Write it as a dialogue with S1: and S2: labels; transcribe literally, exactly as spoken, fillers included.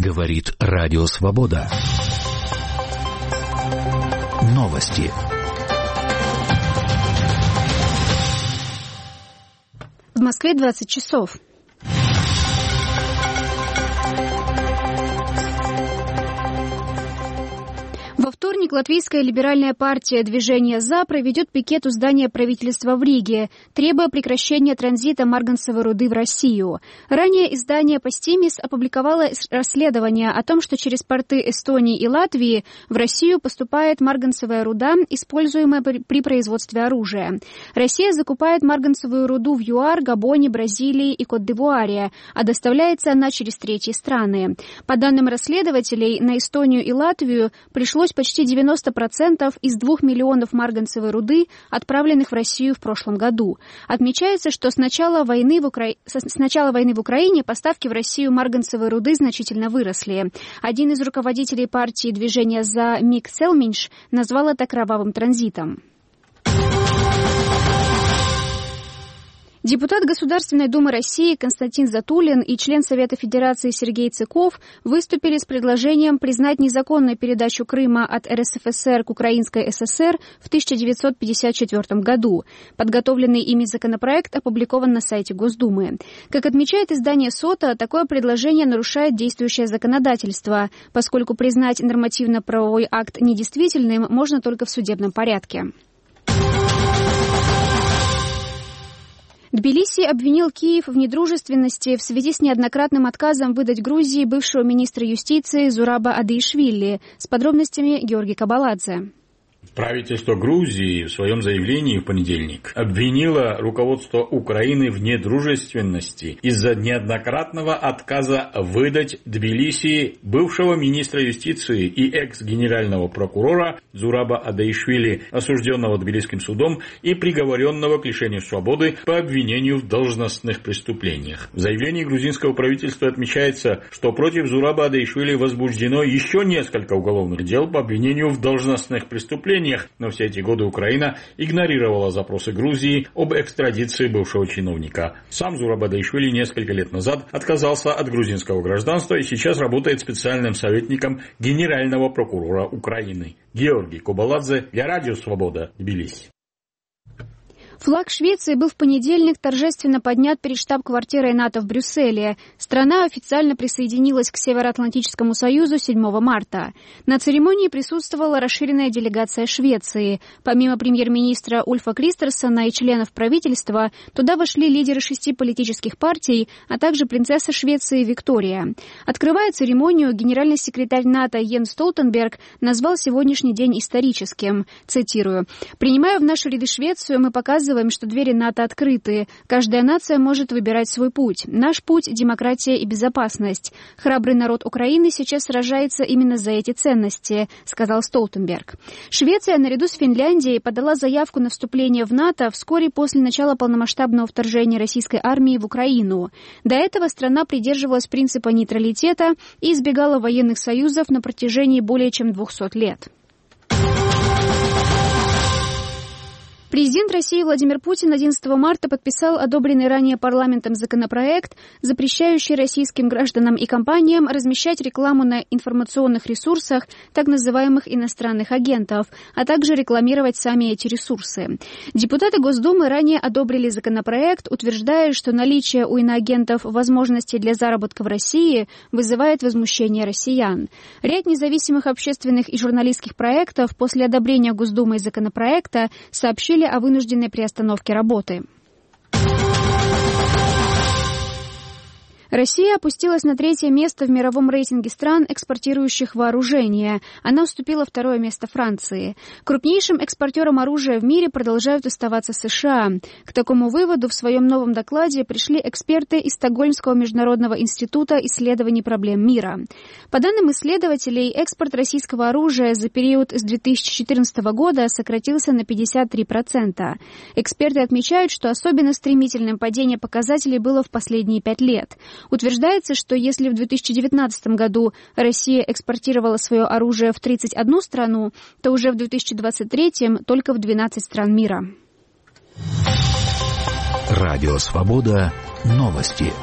S1: Говорит Радио Свобода. Новости.
S2: В Москве двадцать часов. Во вторник латвийская либеральная партия «Движение За» проведет пикет у здания правительства в Риге, требуя прекращения транзита марганцевой руды в Россию. Ранее издание «Постимис» опубликовало расследование о том, что через порты Эстонии и Латвии в Россию поступает марганцевая руда, используемая при производстве оружия. Россия закупает марганцевую руду в ЮАР, Габоне, Бразилии и Кот-д'Ивуаре, а доставляется она через третьи страны. По данным расследователей, на Эстонию и Латвию пришлось почти девяносто процентов из двух миллионов марганцевой руды, отправленных в Россию в прошлом году. Отмечается, что с начала войны в, Укра... с начала войны в Украине поставки в Россию марганцевой руды значительно выросли. Один из руководителей партии «Движение За» Мик Селминш назвал это кровавым транзитом. Депутат Государственной Думы России Константин Затулин и член Совета Федерации Сергей Цыков выступили с предложением признать незаконную передачу Крыма от РСФСР к Украинской ССР в тысяча девятьсот пятьдесят четвёртом году. Подготовленный ими законопроект опубликован на сайте Госдумы. Как отмечает издание СОТА, такое предложение нарушает действующее законодательство, поскольку признать нормативно-правовой акт недействительным можно только в судебном порядке. Тбилиси обвинил Киев в недружественности в связи с неоднократным отказом выдать Грузии бывшего министра юстиции Зураба Адеишвили. С подробностями Георгий Кабаладзе.
S3: Правительство Грузии в своем заявлении в понедельник обвинило руководство Украины в недружественности из-за неоднократного отказа выдать Тбилиси бывшего министра юстиции и экс-генерального прокурора Зураба Адеишвили, осужденного Тбилисским судом и приговоренного к лишению свободы по обвинению в должностных преступлениях. В заявлении грузинского правительства отмечается, что против Зураба Адеишвили возбуждено еще несколько уголовных дел по обвинению в должностных преступлениях, но все эти годы Украина игнорировала запросы Грузии об экстрадиции бывшего чиновника. Сам Зураб Адеишвили несколько лет назад отказался от грузинского гражданства и сейчас работает специальным советником генерального прокурора Украины. Георгий Кабаладзе для Радио Свобода, Тбилиси.
S2: Флаг Швеции был в понедельник торжественно поднят перед штаб-квартирой НАТО в Брюсселе. Страна официально присоединилась к Североатлантическому союзу седьмого марта. На церемонии присутствовала расширенная делегация Швеции. Помимо премьер-министра Ульфа Кристерсона и членов правительства, туда вошли лидеры шести политических партий, а также принцесса Швеции Виктория. Открывая церемонию, генеральный секретарь НАТО Йенс Столтенберг назвал сегодняшний день историческим. Цитирую: «Принимая в наши ряды Швецию, мы показываем, что двери НАТО открыты. Каждая нация может выбирать свой путь. Наш путь – демократия и безопасность. Храбрый народ Украины сейчас сражается именно за эти ценности», – сказал Столтенберг. Швеция наряду с Финляндией подала заявку на вступление в НАТО вскоре после начала полномасштабного вторжения российской армии в Украину. До этого страна придерживалась принципа нейтралитета и избегала военных союзов на протяжении более чем двухсот лет. Президент России Владимир Путин одиннадцатого марта подписал одобренный ранее парламентом законопроект, запрещающий российским гражданам и компаниям размещать рекламу на информационных ресурсах так называемых иностранных агентов, а также рекламировать сами эти ресурсы. Депутаты Госдумы ранее одобрили законопроект, утверждая, что наличие у иноагентов возможностей для заработка в России вызывает возмущение россиян. Ряд независимых общественных и журналистских проектов после одобрения Госдумой законопроекта сообщили о вынужденной приостановке работы. Россия опустилась на третье место в мировом рейтинге стран, экспортирующих вооружение. Она уступила второе место Франции. Крупнейшим экспортером оружия в мире продолжают оставаться США. К такому выводу в своем новом докладе пришли эксперты из Стокгольмского международного института исследований проблем мира. По данным исследователей, экспорт российского оружия за период с две тысячи четырнадцатого года сократился на пятьдесят три процента. Эксперты отмечают, что особенно стремительным падение показателей было в последние пять лет. Утверждается, что если в две тысячи девятнадцатом году Россия экспортировала свое оружие в тридцать одну страну, то уже в две тысячи двадцать третьем только в двенадцать стран мира.
S1: Радио Свобода. Новости.